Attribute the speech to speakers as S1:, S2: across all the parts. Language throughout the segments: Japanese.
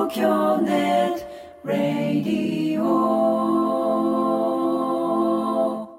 S1: 京ネットラディオ。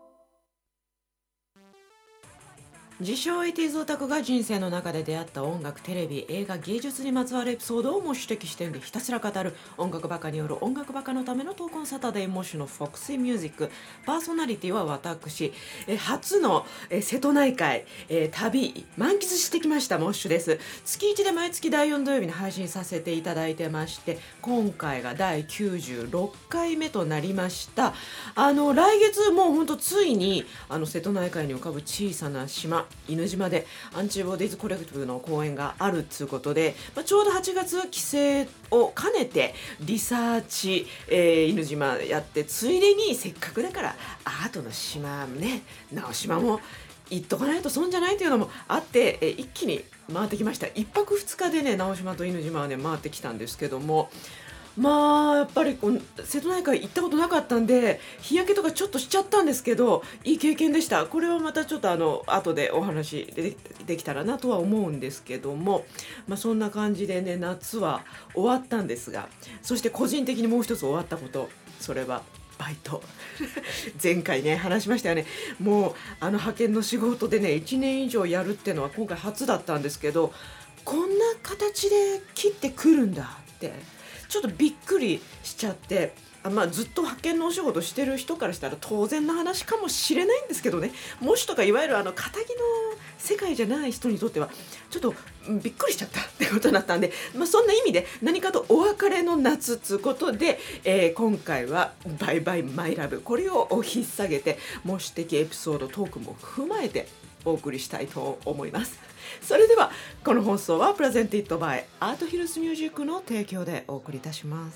S1: 自称80オタクが人生の中で出会った音楽、テレビ、映画、芸術にまつわるエピソードを模試的視点でひたすら語る音楽バカによる音楽バカのためのトークンサタデーモッシュのフォクシーミュージック。パーソナリティは私、初の瀬戸内海旅満喫してきましたモッシュです。月1で毎月第4土曜日に配信させていただいてまして、今回が第96回目となりました。来月もうほんとついに瀬戸内海に浮かぶ小さな島犬島でアンチボディーズコレクティブの公演があるということで、ちょうど8月帰省を兼ねてリサーチ、犬島やって、ついでにせっかくだからアートの島ね、直島も行っとかないと損じゃないというのもあって、一気に回ってきました。1泊2日でね、直島と犬島はね回ってきたんですけども、やっぱり瀬戸内海行ったことなかったんで日焼けとかちょっとしちゃったんですけど、いい経験でした。これはまたちょっと後でお話できたらなとは思うんですけども、そんな感じでね、夏は終わったんですが、そして個人的にもう一つ終わったこと、それはバイト前回ね話しましたよね。もう派遣の仕事でね1年以上やるっていうのは今回初だったんですけど、こんな形で切ってくるんだってちょっとびっくりしちゃって、ずっと派遣のお仕事してる人からしたら当然の話かもしれないんですけどね、模試とかいわゆる肩着の世界じゃない人にとってはちょっとびっくりしちゃったってことだったんで、そんな意味で何かとお別れの夏ということで、今回はバイバイマイラブ、これを引っ提げて模試的エピソードトークも踏まえてお送りしたいと思います。それではこの放送はプレゼンティッドバイアートヒルズミュージックの提供でお送りいたします。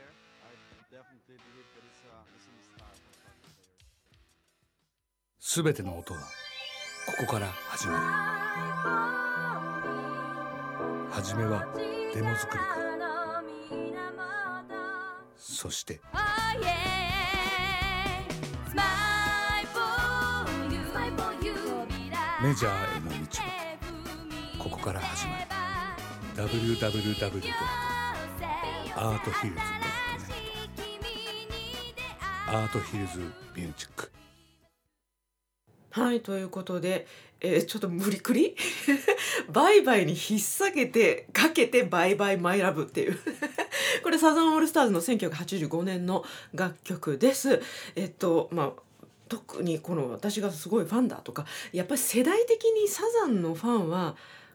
S2: すべての音はここから始まる。はじめはデモ作りから、そしてメジャーへの道はここから始まる。 www.arthillz.net アートヒルズミュージック。
S1: はい、ということで、ちょっと無理くりバイバイに引っ提げてかけてバイバイマイラブっていうこれサザンオールスターズの1985年の楽曲です。特にこの私がすごいファンだとか、やっぱり世代的にサザンのファンは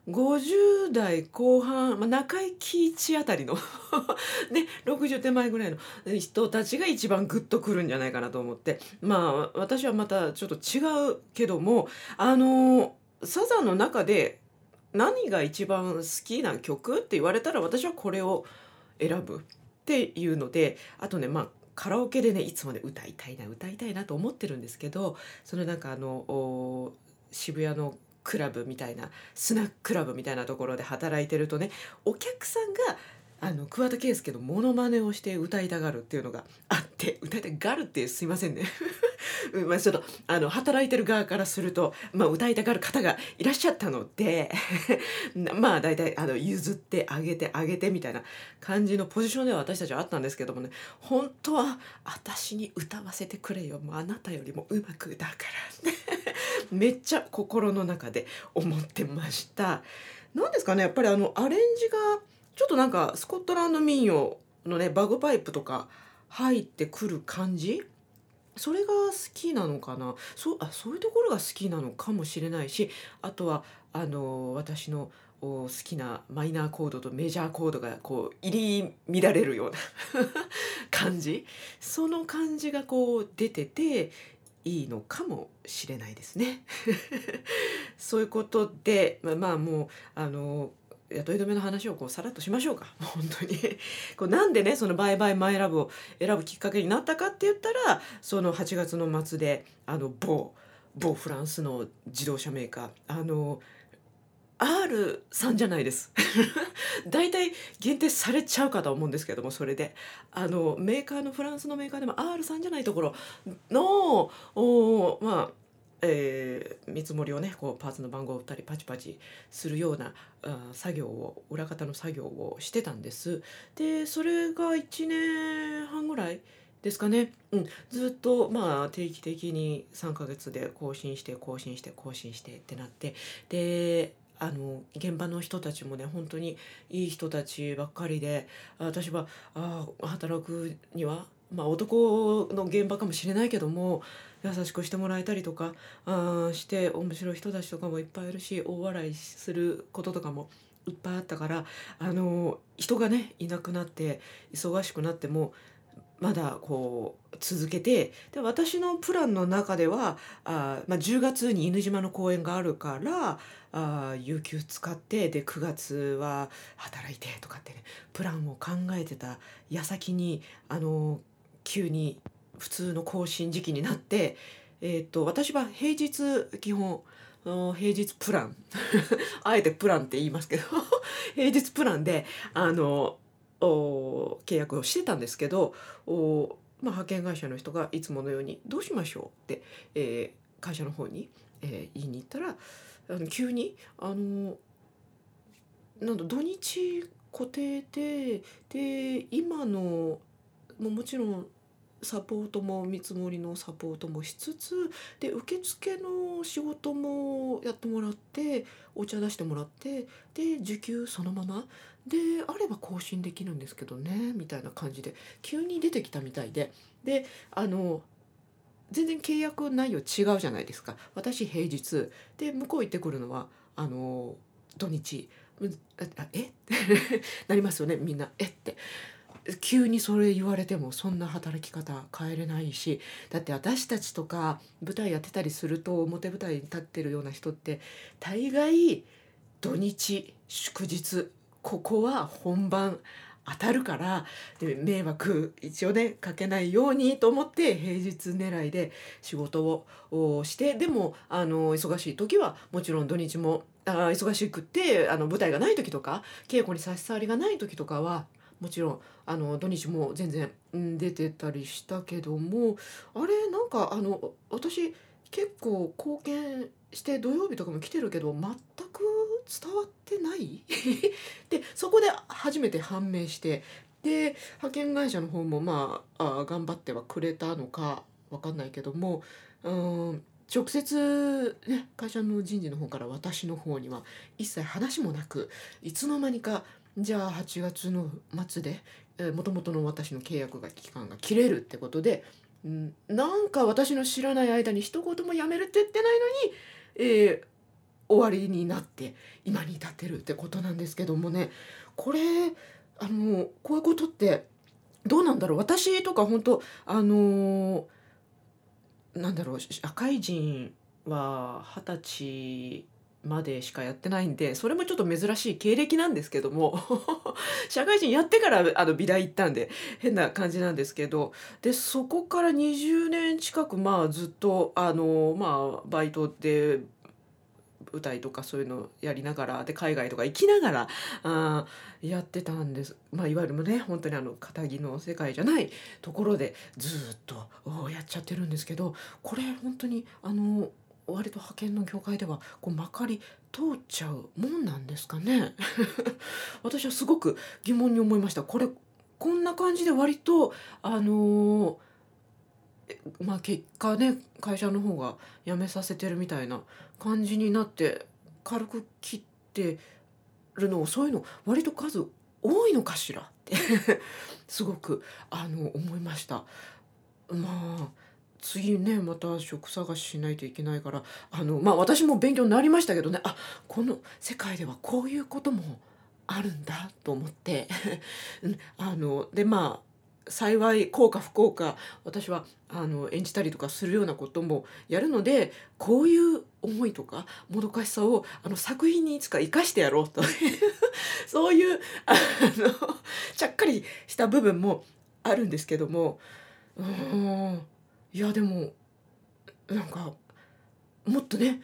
S1: 50代後半、中井貴一あたりのね、60手前ぐらいの人たちが一番グッとくるんじゃないかなと思って、私はまたちょっと違うけども、サザンの中で何が一番好きな曲って言われたら私はこれを選ぶっていうので、あとねカラオケでねいつもね歌いたいなと思ってるんですけど、その渋谷のクラブみたいなスナッククラブみたいなところで働いてるとね、お客さんが桑田佳祐のモノマネをして歌いたがるっていうのがあって、歌いたがるってすいませんねちょっと働いてる側からすると、歌いたがる方がいらっしゃったのでだいたい譲ってあげてみたいな感じのポジションでは私たちはあったんですけどもね、本当は私に歌わせてくれよ、もうあなたよりもうまくだからめっちゃ心の中で思ってました。なんですかね、やっぱりアレンジがちょっとなんかスコットランド民謡のねバグパイプとか入ってくる感じ、それが好きなのかな。そういうところが好きなのかもしれないし、あとは私の好きなマイナーコードとメジャーコードがこう入り乱れるような感じ、その感じがこう出てていいのかもしれないですねそういうことでもう雇い止めの話をさらっとしましょうか。もう本当になんでねそのバイバイマイラブを選ぶきっかけになったかって言ったら、その8月の末で某フランスの自動車メーカーR さんじゃないです大体限定されちゃうかと思うんですけども、それでメーカーのフランスのメーカーでも R さんじゃないところの見積もりをねこうパーツの番号を打ったりパチパチするような作業を裏方の作業をしてたんです。でそれが1年半ぐらいですかね、ずっと定期的に3ヶ月で更新して更新して更新してってなって、で現場の人たちもね本当にいい人たちばっかりで、私は働くには男の現場かもしれないけども優しくしてもらえたりとかして面白い人たちとかもいっぱいいるし、大笑いすることとかもいっぱいあったから、人がねいなくなって忙しくなってもまだこう続けて、で私のプランの中では10月に犬島の公演があるから有給使って、で9月は働いてとかってねプランを考えてた矢先に急に普通の更新時期になって、私は平日基本平日プランあえてプランって言いますけど平日プランで契約をしてたんですけど、派遣会社の人がいつものように「どうしましょう」って、会社の方に、言いに行ったら急になんだ土日固定で今のもちろんサポートも見積もりのサポートもしつつで受付の仕事もやってもらってお茶出してもらってで受給そのままであれば更新できるんですけどねみたいな感じで急に出てきたみたいで全然契約内容違うじゃないですか。私平日で向こう行ってくるのは土日えなりますよねみんなって急にそれ言われてもそんな働き方変えれないし、だって私たちとか舞台やってたりすると表舞台に立ってるような人って大概土日祝日ここは本番当たるからで迷惑一応ねかけないようにと思って平日狙いで仕事をしてでも忙しい時はもちろん土日も忙しくって舞台がない時とか稽古に差し障りがない時とかはもちろん土日も全然出てたりしたけどもあれなんか私結構貢献して土曜日とかも来てるけど全く伝わってないでそこで初めて判明してで派遣会社の方も頑張ってはくれたのか分かんないけども直接、ね、会社の人事の方から私の方には一切話もなくいつの間にかじゃあ8月の末でもともとの私の契約期間が切れるってことで、なんか私の知らない間に一言も辞めるって言ってないのに、終わりになって今に至ってるってことなんですけどもね、これこういうことってどうなんだろう。私とか本当なんだろう社会人は20歳までしかやってないんでそれもちょっと珍しい経歴なんですけども社会人やってから美大行ったんで変な感じなんですけどでそこから20年近くずっとバイトで舞台とかそういうのやりながらで海外とか行きながらやってたんです。いわゆるね本当に肩着の世界じゃないところでずっとやっちゃってるんですけどこれ本当に割と派遣の業界ではまかり通っちゃうもんなんですかね私はすごく疑問に思いました。こんな感じで割と結果ね会社の方が辞めさせてるみたいな感じになって軽く切ってるのをそういうの割と数多いのかしらってすごく思いました。次ねまた職探ししないといけないから私も勉強になりましたけどねこの世界ではこういうこともあるんだと思ってで幸い幸か不幸か私は演じたりとかするようなこともやるのでこういう思いとかもどかしさを作品にいつか生かしてやろうとそういうちゃっかりした部分もあるんですけどもいやでもなんかもっとね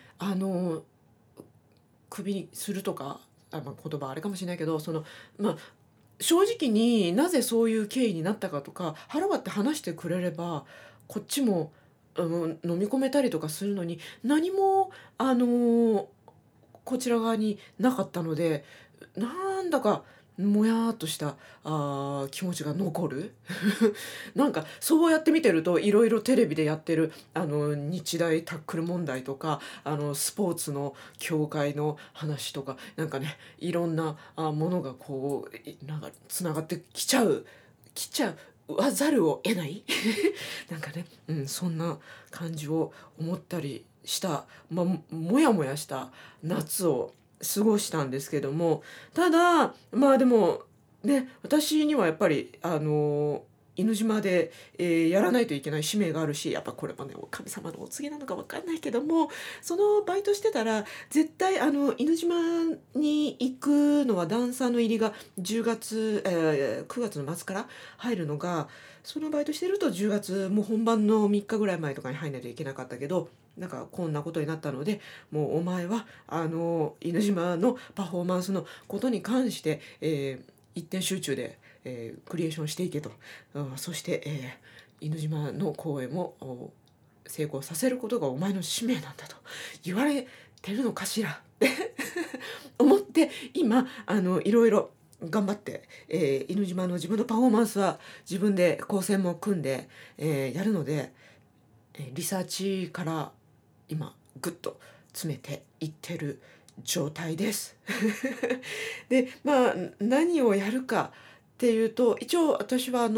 S1: クビにするとか言葉あれかもしれないけど正直になぜそういう経緯になったかとか腹割って話してくれればこっちも飲み込めたりとかするのに何もこちら側になかったので、なんだかもやーっとした気持ちが残るなんかそうやって見てるといろいろテレビでやってる日大タックル問題とかスポーツの協会の話とかなんかね、いろんなものがこうなんかつながってきちゃうわざるを得ないなんかね、そんな感じを思ったりした、もやもやした夏を過ごしたんですけども、ただでもね、私にはやっぱり犬島で、やらないといけない使命があるし、やっぱこれもね神様のお告げなのか分かんないけども、そのバイトしてたら絶対犬島に行くのはダンサーの入りが10月、9月の末から入るのが、そのバイトしてると10月もう本番の3日ぐらい前とかに入んないといけなかったけど、なんかこんなことになったので、もうお前は犬島のパフォーマンスのことに関して、一点集中で、クリエーションしていけと、そして、犬島の公演を成功させることがお前の使命なんだと言われてるのかしらって思って、今いろいろ頑張って、犬島の自分のパフォーマンスは自分で構成も組んで、やるので、リサーチから今ぐっと詰めていってる状態ですで何をやるかっていうと、一応私は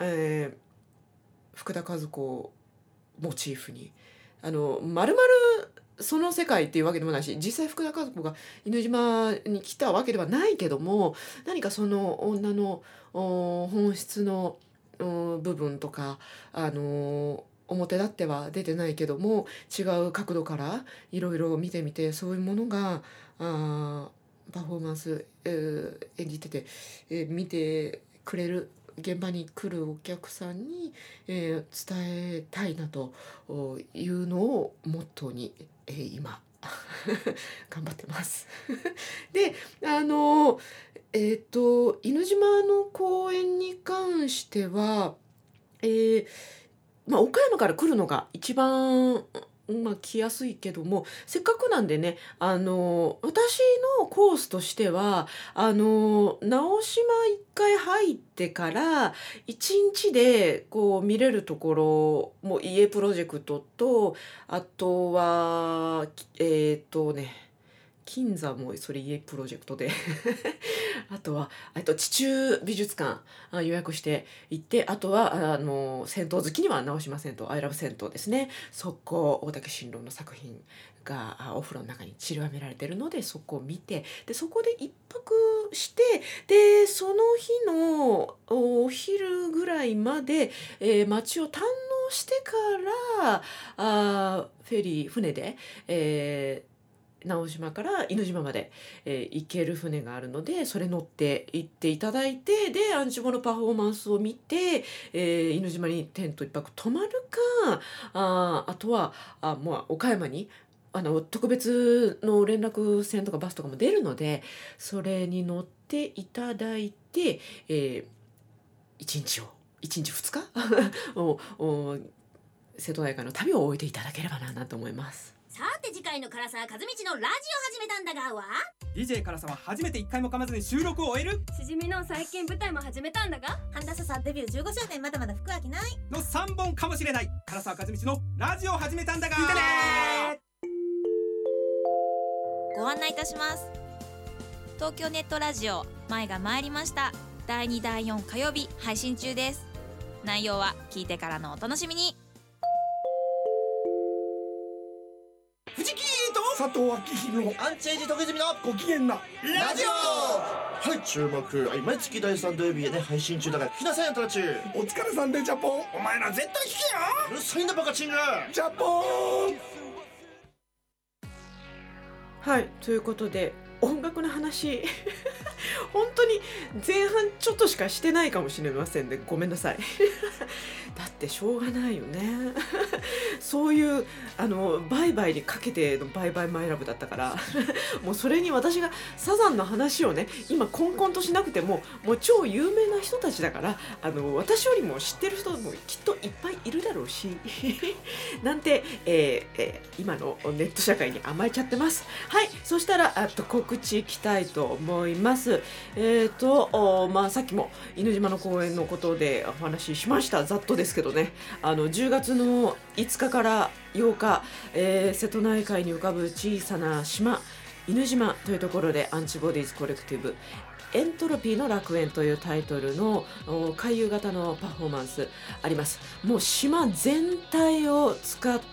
S1: 福田和子をモチーフにまるまるその世界っていうわけでもないし、実際福田和子が犬島に来たわけではないけども、何かその女の本質の部分とか表立っては出てないけども違う角度からいろいろ見てみて、そういうものがパフォーマンス、演じてて、見てくれる現場に来るお客さんに、伝えたいなというのをモットーに、今頑張ってますで犬島の公演に関しては、岡山から来るのが一番来やすいけども、せっかくなんでね、私のコースとしては直島一回入ってから一日でこう見れるところも家プロジェクトと、あとは金座もそれ家プロジェクトであとは地中美術館予約して行って、あとは銭湯好きには直島銭湯アイラブ銭湯ですね、そこ大竹新郎の作品がお風呂の中に散りばめられてるので、そこを見て、でそこで一泊して、でその日のお昼ぐらいまで、街を堪能してからフェリー船で、直島から犬島まで、行ける船があるので、それ乗って行っていただいて、でアンチボのパフォーマンスを見て、犬島にテント一泊泊まるか、あとは岡山に特別の連絡船とかバスとかも出るので、それに乗っていただいて、1日2日瀬戸内海の旅を終えていただければなと思います。
S3: さて次回の唐沢和道のラジオ始めたんだがは
S4: DJ 唐沢初めて1回も噛まずに収録を終える
S5: しじみの最近舞台も始めたんだが、
S3: 神田さんデビュー15周年まだまだ服飽きない
S4: の3本かもしれない唐沢和道のラジオ始めたんだが、聞いてね
S6: ご案内いたします。東京ネットラジオ前が参りました。第2第4火曜日配信中です。内容は聞いてからのお楽しみに。
S4: 藤木と
S7: 佐藤明宏
S8: アンチエイジ時積みの
S7: ご機嫌な
S8: ラジオはい注目、毎月第3土曜日でね配信中だから聞きなさいよトラチュ
S7: お疲れさんでジャポン
S4: お前ら絶対聞けよ
S8: うるさいんだバカチング
S7: ジャポン。
S1: はい、ということで音楽の話本当に前半ちょっとしかしてないかもしれませんね。ごめんなさいだってしょうがないよねそういうバイバイにかけてのバイバイマイラブだったからもうそれに私がサザンの話をね今コンコンとしなくてももう超有名な人たちだから私よりも知ってる人もきっといっぱいいるだろうしなんて、今のネット社会に甘えちゃってます。はい、そしたら告知いきたいと思います。さっきも犬島の公演のことでお話ししました。ざっとですけどね、10月の5日から8日、瀬戸内海に浮かぶ小さな島犬島というところでアンチボディーズコレクティブエントロピーの楽園というタイトルの回遊型のパフォーマンスあります。もう島全体を使って、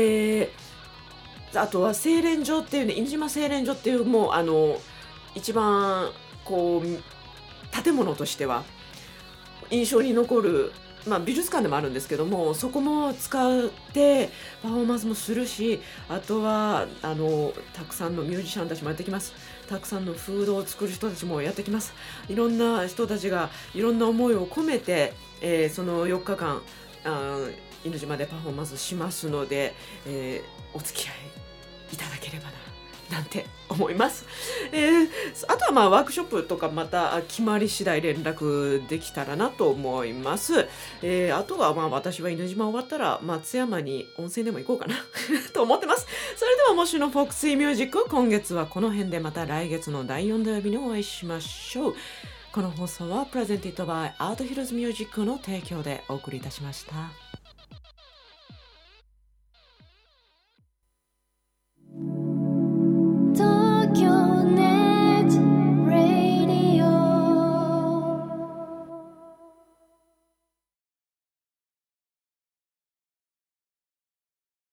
S1: あとは製錬所っていうね、犬島製錬所っていうもう一番こう建物としては印象に残る、美術館でもあるんですけども、そこも使ってパフォーマンスもするし、あとはたくさんのミュージシャンたちもやってきます。たくさんのフードを作る人たちもやってきます。いろんな人たちがいろんな思いを込めて、その4日間犬島でパフォーマンスしますので、お付き合いいただければななんて思います。あとはワークショップとかまた決まり次第連絡できたらなと思います。あとは私は犬島終わったら松山に温泉でも行こうかなと思ってます。それではもしのフォクシーミュージック、今月はこの辺でまた来月の第4土曜日にお会いしましょう。この放送はプレゼンティッドバイアートヒルズミュージックの提供でお送りいたしました。